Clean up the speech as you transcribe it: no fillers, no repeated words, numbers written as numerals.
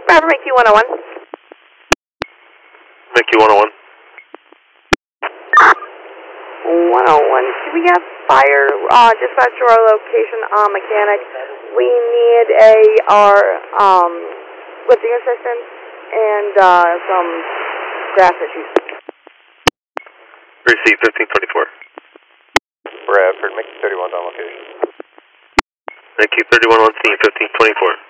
Robert, make you 101. Make you 101. 101. Do we have fire dispatch to our location mechanic? We need our lifting assistance and some grass issues. Receive 1524. Bradford, make 31 on location. Thank you, 31 on scene, 1524.